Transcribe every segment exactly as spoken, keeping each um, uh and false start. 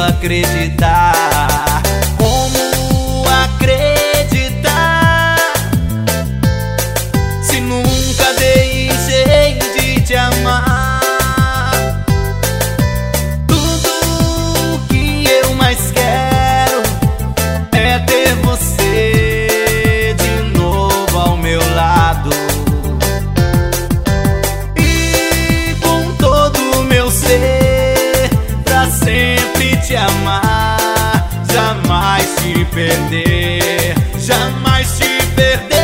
acreditar. Como acreditar se nunca deixei de te amar? Tudo que eu mais quero é ter você de novo ao meu lado. E com todo o meu ser, pra sempre te amar, jamais te perder, jamais te perder.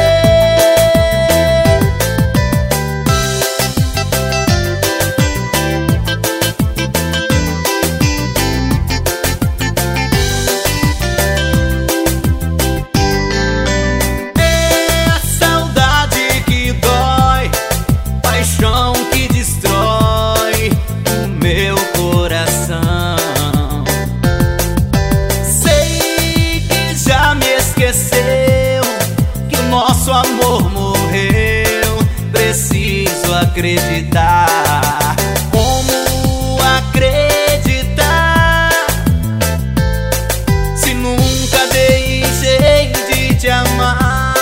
É a saudade que dói, paixão que destrói o meu coração. Esqueceu que o nosso amor morreu. Preciso acreditar. Como acreditar se nunca deixei de te amar?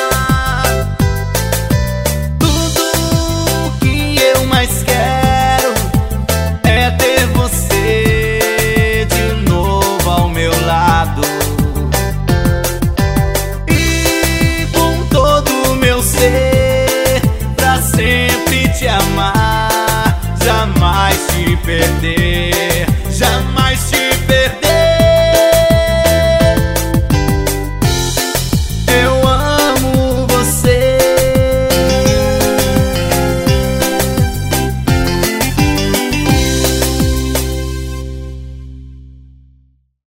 Tudo que eu mais quero é ter você de novo ao meu lado. Pra sempre te amar, jamais te perder, jamais te